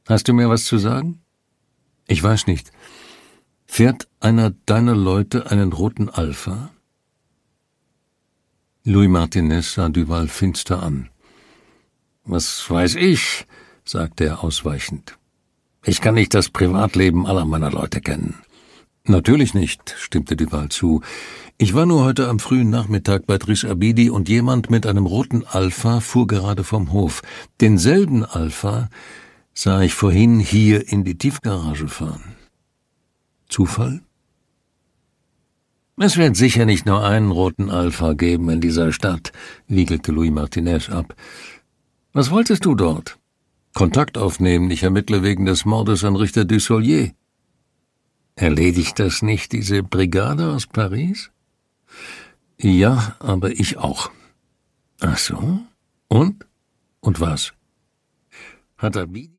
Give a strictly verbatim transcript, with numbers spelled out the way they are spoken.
Hast du mir was zu sagen? Ich weiß nicht. Fährt einer deiner Leute einen roten Alpha? Louis Martinez sah Duval finster an. »Was weiß ich«, sagte er ausweichend. »Ich kann nicht das Privatleben aller meiner Leute kennen.« »Natürlich nicht«, stimmte Duval zu. »Ich war nur heute am frühen Nachmittag bei Driss Abidi und jemand mit einem roten Alpha fuhr gerade vom Hof. Denselben Alpha sah ich vorhin hier in die Tiefgarage fahren.« »Zufall?« »Es wird sicher nicht nur einen roten Alpha geben in dieser Stadt«, wiegelte Louis Martinez ab. »Was wolltest du dort?« »Kontakt aufnehmen, ich ermittle wegen des Mordes an Richter Dussolier.« »Erledigt das nicht diese Brigade aus Paris?« »Ja, aber ich auch.« »Ach so? Und? Und was?« »Hat Abidi